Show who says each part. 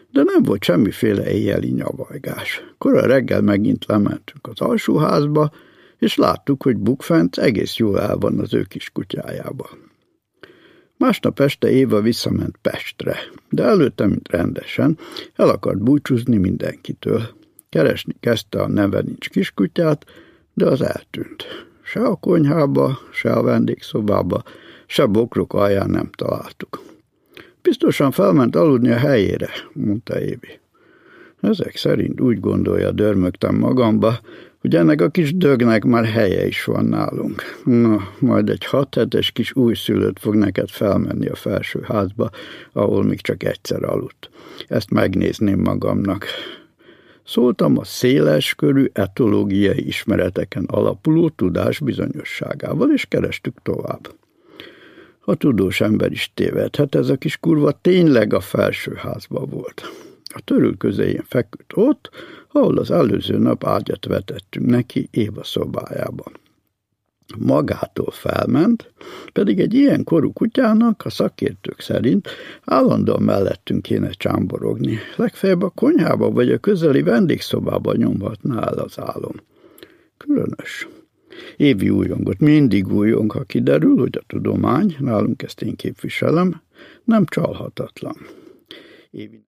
Speaker 1: De nem volt semmiféle éjjeli nyavajgás. Kora reggel megint lementünk az alsóházba, és láttuk, hogy Bukfenc egész jól el van az ő kis kutyájába. Másnap este Éva visszament Pestre, de előtte, mint rendesen, el akart búcsúzni mindenkitől. Keresni kezdte a neve nincs kiskutyát, de az eltűnt. Se a konyhába, se a vendégszobába, se bokrok alján nem találtuk. Biztosan felment aludni a helyére, mondta Évi. Ezek szerint úgy gondolja, dörmögtem magamba, hogy ennek a kis dögnek már helye is van nálunk. Na, majd egy 6 hetes kis újszülött fog neked felmenni a felső házba, ahol még csak egyszer aludt. Ezt megnézném magamnak. Szóltam a széles körű etológiai ismereteken alapuló tudás bizonyosságával, és kerestük tovább. A tudós ember is tévedhet, ez a kis kurva tényleg a felsőházban volt. A törül közéjén feküdt ott, ahol az előző nap ágyat vetettünk neki Éva szobájába. Magától felment, pedig egy ilyen korú kutyának a szakértők szerint állandóan mellettünk kéne csámborogni. Legfeljebb a konyhába vagy a közeli vendégszobában nyomhatná el az álom. Különös. Évi újongott, mindig újong, ha kiderül, hogy a tudomány, nálunk ezt én képviselem, nem csalhatatlan. Évi